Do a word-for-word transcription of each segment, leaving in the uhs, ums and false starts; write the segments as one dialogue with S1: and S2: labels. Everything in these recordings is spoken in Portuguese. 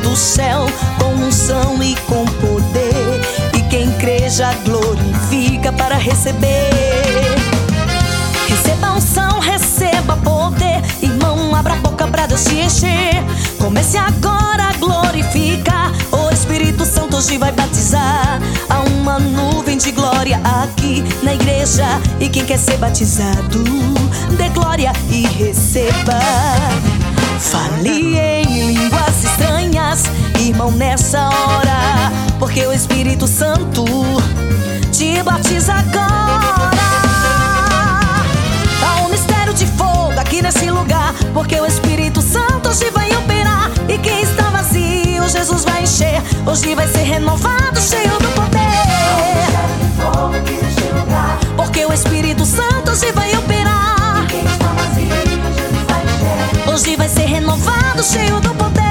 S1: do céu, com unção e com poder. E quem crê já glorifica para receber. Receba unção, receba poder. Irmão, abra a boca pra Deus te encher. Comece agora a glorificar. O Espírito Santo hoje vai batizar. Há uma nuvem de glória aqui na igreja. E quem quer ser batizado, dê glória e receba. Fale em línguas estranhas, irmão, nessa hora, porque o Espírito Santo te batiza agora. Há um mistério de fogo aqui nesse lugar, porque o Espírito Santo hoje vai operar. E quem está vazio, Jesus vai encher. Hoje vai ser renovado, cheio do poder. Há um mistério de fogo aqui nesse lugar, porque o Espírito Santo hoje vai operar. E quem está vazio, Jesus vai encher. Hoje vai ser renovado, cheio do poder.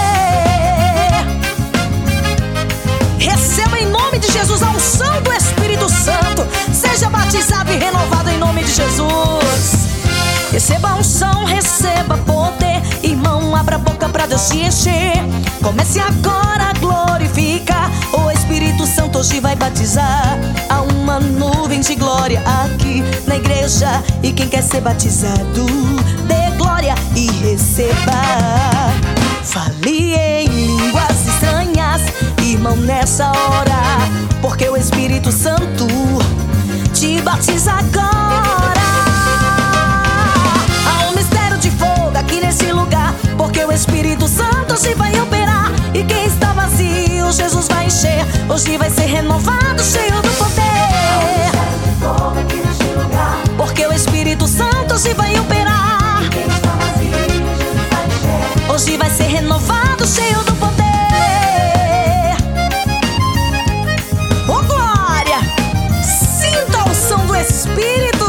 S1: Receba em nome de Jesus a unção do Espírito Santo. Seja batizado e renovado em nome de Jesus. Receba a unção, receba poder. Irmão, abra a boca pra Deus te encher. Comece agora a glorificar. O Espírito Santo hoje vai batizar. Há uma nuvem de glória aqui na igreja. E quem quer ser batizado, dê glória e receba. Fale em línguas estranhas, irmão, nessa hora, porque o Espírito Santo te batiza agora. Há um mistério de fogo aqui nesse lugar, porque o Espírito Santo hoje vai operar. E quem está vazio, Jesus vai encher. Hoje vai ser renovado, cheio do poder. Há um mistério de fogo aqui nesse lugar, porque o Espírito Santo hoje vai operar. E quem está vazio, Jesus vai encher. Hoje vai ser renovado, cheio do poder. Oh glória! Sinta a unção do Espírito.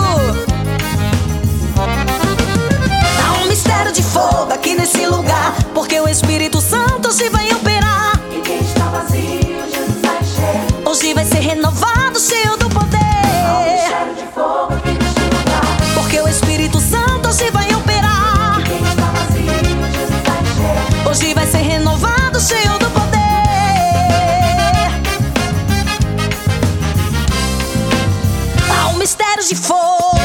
S1: Há um mistério de fogo aqui nesse lugar, porque o Espírito Santo hoje vai operar. E quem está vazio, Jesus vai encher. Hoje vai ser renovado, cheio do poder. Há um mistério de fogo aqui nesse lugar, porque o Espírito Santo hoje vai operar. E quem está vazio, Jesus vai encher. Hoje vai ser renovado, cheio do poder. Há um mistério de fogo